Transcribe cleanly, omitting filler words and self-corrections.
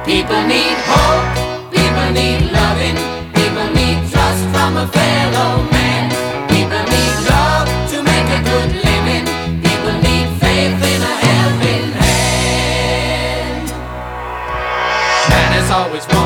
People need hope, people need loving, people need trust from a fellow man. People need love to make a good living, people need faith in a helping hand. Man has always wanted